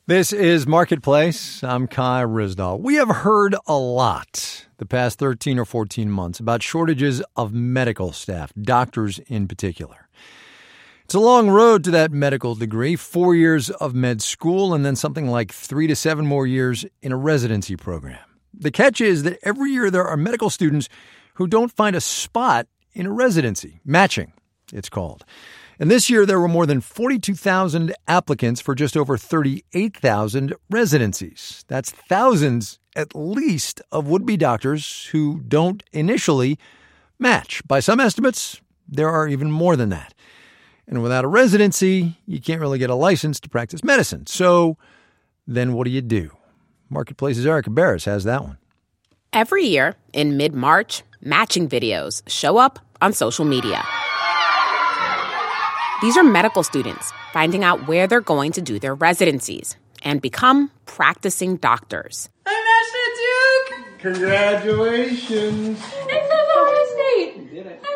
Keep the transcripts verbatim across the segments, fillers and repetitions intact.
This is Marketplace. I'm Kai Ryssdal. We have heard a lot the past thirteen or fourteen months about shortages of medical staff, doctors in particular. It's a long road to that medical degree, four years of med school, and then something like three to seven more years in a residency program. The catch is that every year there are medical students who don't find a spot in a residency. Matching, it's called. And this year, there were more than forty-two thousand applicants for just over thirty-eight thousand residencies. That's thousands, at least, of would-be doctors who don't initially match. By some estimates, there are even more than that. And without a residency, you can't really get a license to practice medicine. So then what do you do? Marketplace's Erica Barris has that one. Every year, in mid-March, matching videos show up on social media. These are medical students finding out where they're going to do their residencies and become practicing doctors. I matched at Duke! Congratulations! It's Ohio State! Did it.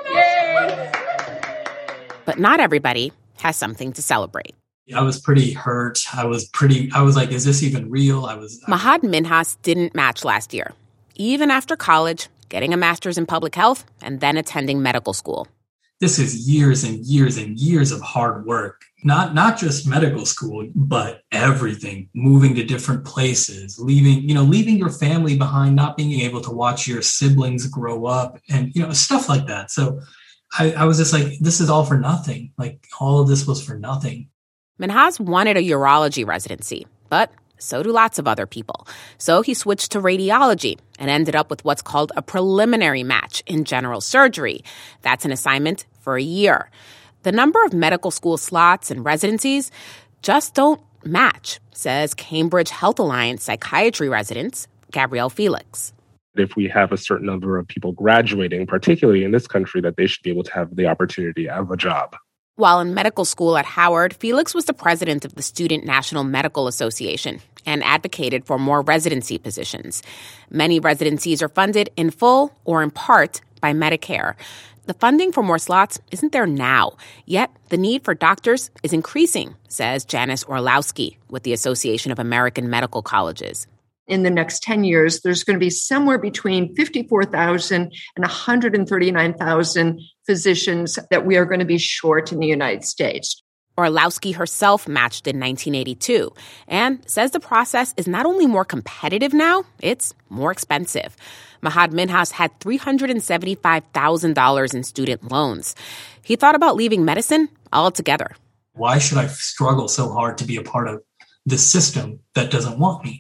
I matched. But not everybody has something to celebrate. I was pretty hurt. I was pretty, I was like, is this even real? I was. Mahad Minhas didn't match last year, even after college, getting a master's in public health, and then attending medical school. This is years and years and years of hard work. Not not just medical school, but everything. Moving to different places, leaving, you know, leaving your family behind, not being able to watch your siblings grow up and, you know, stuff like that. So I, I was just like, this is all for nothing. Like all of this was for nothing. Minhas wanted a urology residency, but so do lots of other people. So he switched to radiology and ended up with what's called a preliminary match in general surgery. That's an assignment for a year. The number of medical school slots and residencies just don't match, says Cambridge Health Alliance psychiatry resident Gabrielle Felix. If we have a certain number of people graduating, particularly in this country, that they should be able to have the opportunity of a job. While in medical school at Howard, Felix was the president of the Student National Medical Association and advocated for more residency positions. Many residencies are funded in full or in part by Medicare. The funding for more slots isn't there now, yet the need for doctors is increasing, says Janice Orlowski with the Association of American Medical Colleges. In the next ten years, there's going to be somewhere between fifty-four thousand and one hundred thirty-nine thousand physicians that we are going to be short in the United States. Orlowski herself matched in nineteen eighty-two and says the process is not only more competitive now, it's more expensive. Mahad Minhas had three hundred seventy-five thousand dollars in student loans. He thought about leaving medicine altogether. Why should I struggle so hard to be a part of this system that doesn't want me?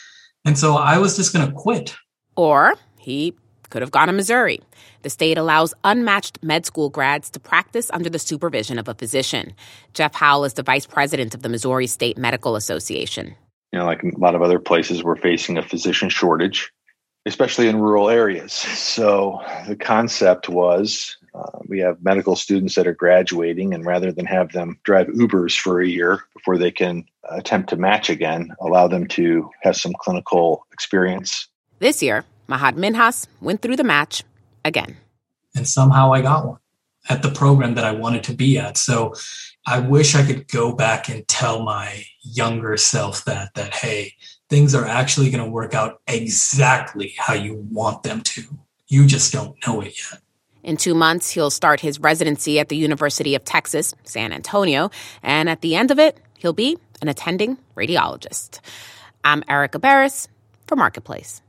And so I was just going to quit. Or he could have gone to Missouri. The state allows unmatched med school grads to practice under the supervision of a physician. Jeff Howell is the vice president of the Missouri State Medical Association. You know, like a lot of other places, we're facing a physician shortage, especially in rural areas. So the concept was uh, we have medical students that are graduating, and rather than have them drive Ubers for a year before they can attempt to match again, allow them to have some clinical experience. This year, Mahad Minhas went through the match again. And somehow I got one at the program that I wanted to be at. So I wish I could go back and tell my younger self that, that, hey, things are actually going to work out exactly how you want them to. You just don't know it yet. In two months, he'll start his residency at the University of Texas, San Antonio, and at the end of it, he'll be an attending radiologist. I'm Erica Barris for Marketplace.